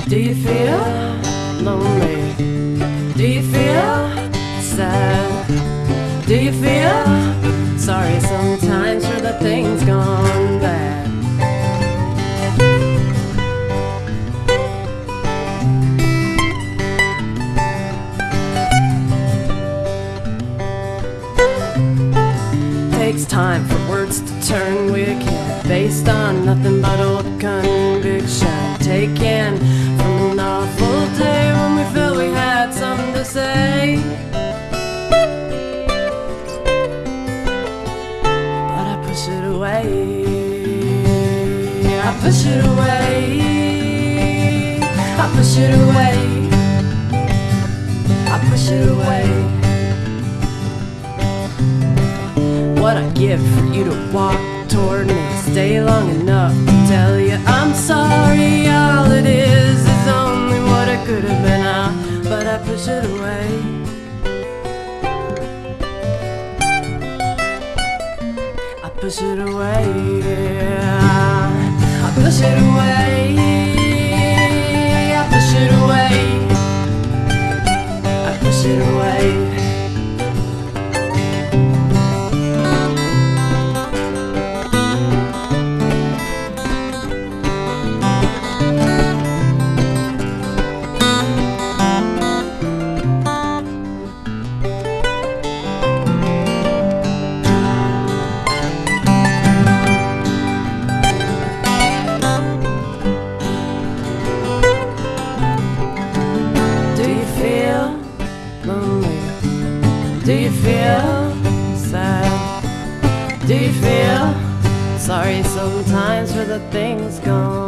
Do you feel lonely? Do you feel sad? Do you feel sorry sometimes for the things gone bad? Takes time for words to turn wicked, based on nothing but old conviction, taken from an awful day when we felt we had something to say. But I push it away, I push it away, I push it away, I push it away. What I'd give for you to walk toward me, stay long enough to tell you I'm sorry. All it is only what it could have been, but I push it away. I push it away, I push it away, I push it away, I push it away. Do you feel sad? Do you feel sorry sometimes for the things gone